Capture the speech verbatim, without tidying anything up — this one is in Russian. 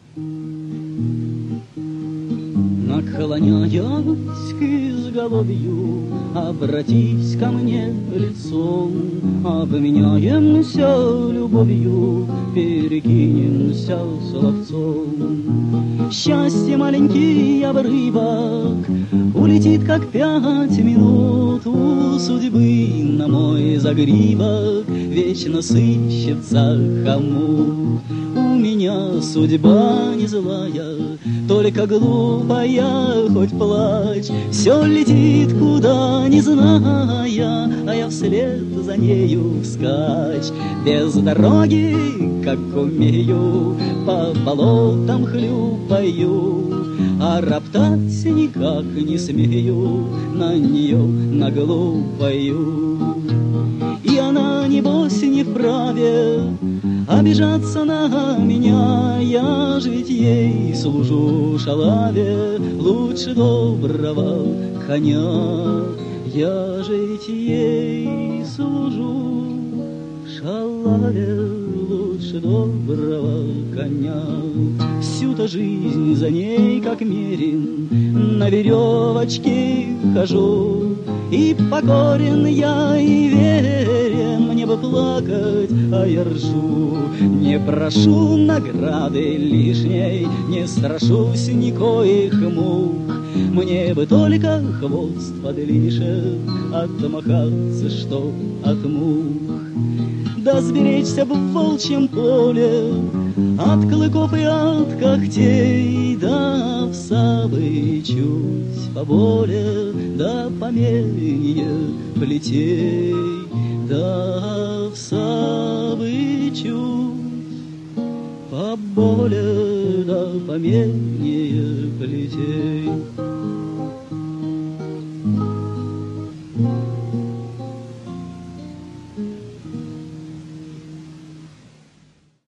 Наклоняясь к изголовью, обратись ко мне лицом, обменяемся любовью, перекинемся словцом. Счастье маленький обрывок улетит, как пять минут у судьбы. На мой загривок вечно сыщется хомут. У меня судьба не злая, только глупая, хоть плачь. Все летит куда не зная, а я вслед за нею вскачь. Без дороги, как умею, по болотам хлюпаю, а роптать никак не смею на нее, на глупую. И она, небось, не вправе обижаться на меня. Я же ведь ей служу шалаве лучше доброго коня. Я же ведь ей служу шалаве лучше доброго коня. Всю-то жизнь за ней, как мерин, на веревочке хожу. И покорен я, и верен, мне бы плакать, а я ржу. Не прошу награды лишней, не страшусь никоих мук. Мне бы только хвост подлиже, отмахаться, что от мух. Да сберечься в волчьем поле от клыков и от когтей, да в сабы чуть поболе, да поменьше плетей, да в сабы чуть поболе, да поменьше плетей.